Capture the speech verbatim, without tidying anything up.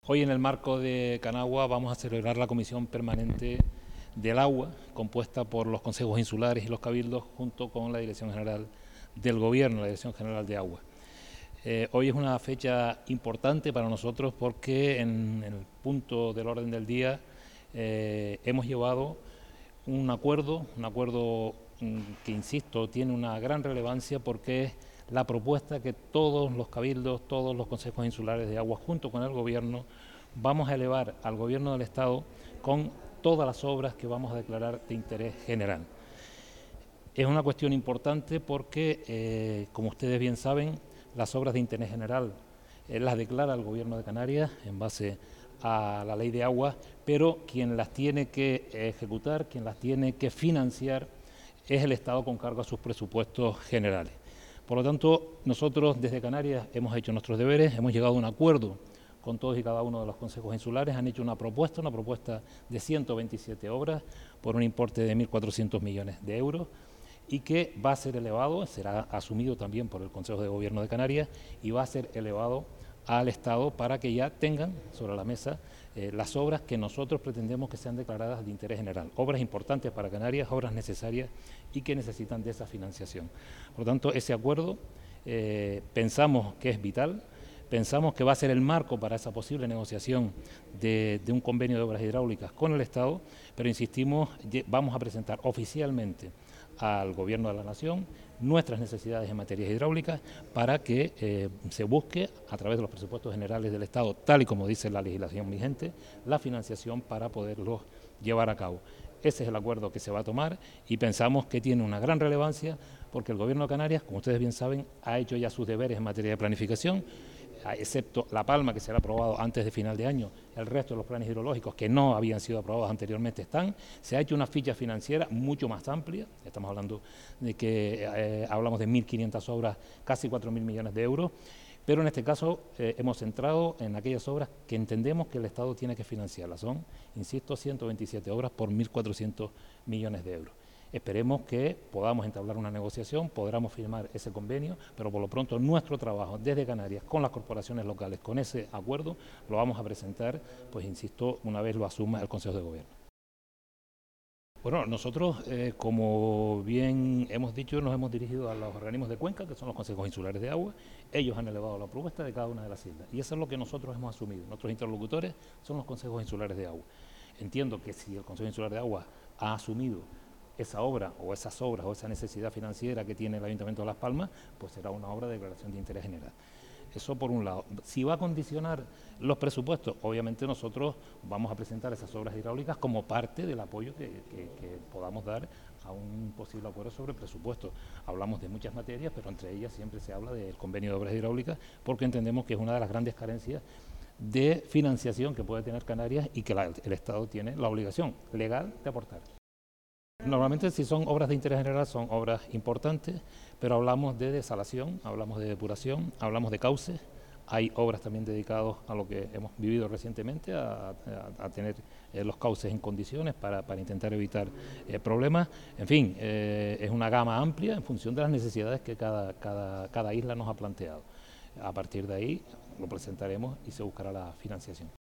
Hoy, en el marco de Canagua, vamos a celebrar la Comisión Permanente del Agua, compuesta por los consejos insulares y los cabildos, junto con la Dirección General del Gobierno, la Dirección General de Agua. Eh, hoy es una fecha importante para nosotros porque en, en el punto del orden del día eh, hemos llevado un acuerdo, un acuerdo que, insisto, tiene una gran relevancia porque es la propuesta que todos los cabildos, todos los consejos insulares de agua, junto con el Gobierno, vamos a elevar al Gobierno del Estado con todas las obras que vamos a declarar de interés general. Es una cuestión importante porque, eh, como ustedes bien saben, las obras de interés general eh, las declara el Gobierno de Canarias en base a la ley de agua, pero quien las tiene que ejecutar, quien las tiene que financiar, es el Estado con cargo a sus presupuestos generales. Por lo tanto, nosotros desde Canarias hemos hecho nuestros deberes, hemos llegado a un acuerdo con todos y cada uno de los consejos insulares, han hecho una propuesta, una propuesta de ciento veintisiete obras por un importe de mil cuatrocientos millones de euros y que va a ser elevado, será asumido también por el Consejo de Gobierno de Canarias y va a ser elevado al Estado para que ya tengan sobre la mesa eh, las obras que nosotros pretendemos que sean declaradas de interés general. Obras importantes para Canarias, obras necesarias y que necesitan de esa financiación. Por lo tanto, ese acuerdo eh, pensamos que es vital, pensamos que va a ser el marco para esa posible negociación de, de un convenio de obras hidráulicas con el Estado, pero insistimos, vamos a presentar oficialmente al Gobierno de la Nación nuestras necesidades en materia hidráulica para que eh, se busque, a través de los presupuestos generales del Estado, tal y como dice la legislación vigente, la financiación para poderlos llevar a cabo. Ese es el acuerdo que se va a tomar y pensamos que tiene una gran relevancia porque el Gobierno de Canarias, como ustedes bien saben, ha hecho ya sus deberes en materia de planificación, excepto La Palma, que será aprobado antes de final de año. El resto de los planes hidrológicos que no habían sido aprobados anteriormente están. Se ha hecho una ficha financiera mucho más amplia, estamos hablando de que eh, hablamos de mil quinientas obras, casi cuatro mil millones de euros, pero en este caso eh, hemos centrado en aquellas obras que entendemos que el Estado tiene que financiarlas. Son, insisto, ciento veintisiete obras por mil cuatrocientos millones de euros. Esperemos que podamos entablar una negociación, podamos firmar ese convenio, pero por lo pronto nuestro trabajo desde Canarias con las corporaciones locales, con ese acuerdo, lo vamos a presentar, pues insisto, una vez lo asuma el Consejo de Gobierno. Bueno, nosotros, eh, como bien hemos dicho, nos hemos dirigido a los organismos de Cuenca, que son los consejos insulares de agua. Ellos han elevado la propuesta de cada una de las islas y eso es lo que nosotros hemos asumido. Nuestros interlocutores son los consejos insulares de agua. Entiendo que si el Consejo Insular de Agua ha asumido esa obra o esas obras o esa necesidad financiera que tiene el Ayuntamiento de Las Palmas, pues será una obra de declaración de interés general. Eso por un lado. Si va a condicionar los presupuestos, obviamente nosotros vamos a presentar esas obras hidráulicas como parte del apoyo que, que, que podamos dar a un posible acuerdo sobre presupuestos. Hablamos de muchas materias, pero entre ellas siempre se habla del convenio de obras hidráulicas porque entendemos que es una de las grandes carencias de financiación que puede tener Canarias y que la, el Estado tiene la obligación legal de aportar. Normalmente, si son obras de interés general, son obras importantes, pero hablamos de desalación, hablamos de depuración, hablamos de cauces. Hay obras también dedicadas a lo que hemos vivido recientemente, a, a, a tener eh, los cauces en condiciones para, para intentar evitar eh, problemas. En fin, eh, es una gama amplia en función de las necesidades que cada, cada, cada isla nos ha planteado. A partir de ahí lo presentaremos y se buscará la financiación.